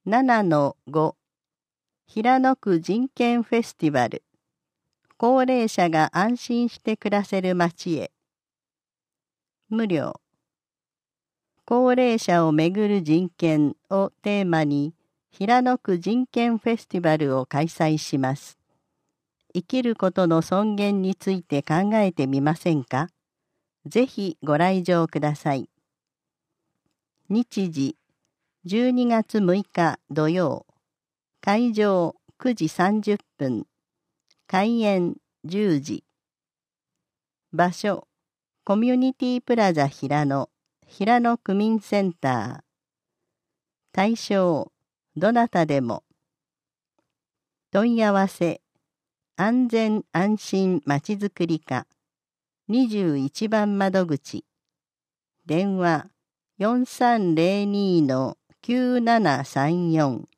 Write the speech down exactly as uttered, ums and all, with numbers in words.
ななのご 平野区人権フェスティバル、高齢者が安心して暮らせる街へ。無料。高齢者をめぐる人権をテーマに、平野区人権フェスティバルを開催します。生きることの尊厳について考えてみませんか？ぜひご来場ください。日時、じゅうにがつむいか土曜。会場くじさんじゅっぷん。開演じゅうじ。場所、コミュニティプラザ平野、平野区民センター。対象、どなたでも。問い合わせ、安全安心まちづくり課、にじゅういちばん窓口。電話、よんさんぜろにのきゅうななさんよん。